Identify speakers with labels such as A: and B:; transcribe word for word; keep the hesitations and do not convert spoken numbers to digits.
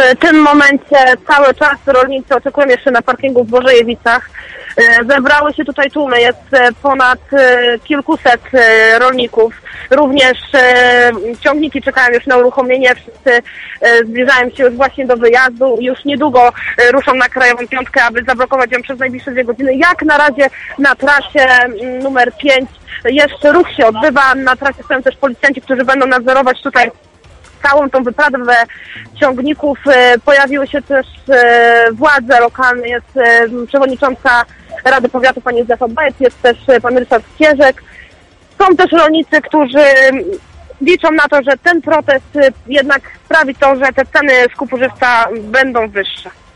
A: tym momencie cały czas rolnicy oczekują jeszcze na parkingu w Bożejewicach. Zebrały się tutaj tłumy, jest ponad kilkuset rolników. Również ciągniki czekają już na uruchomienie, wszyscy zbliżają się już właśnie do wyjazdu. Już niedługo ruszą na Krajową Piątkę, aby zablokować ją przez najbliższe dwie godziny. Jak na razie na trasie numer pięć jeszcze ruch się odbywa. Na trasie stoją też policjanci, którzy będą nadzorować tutaj całą tą wyprawę ciągników. Pojawiły się też władze lokalne, jest przewodnicząca Rady Powiatu pani Józefa Bajec, jest też pan Ryszard Kierzek. Są też rolnicy, którzy liczą na to, że ten protest jednak sprawi to, że te ceny skupu żywca będą wyższe.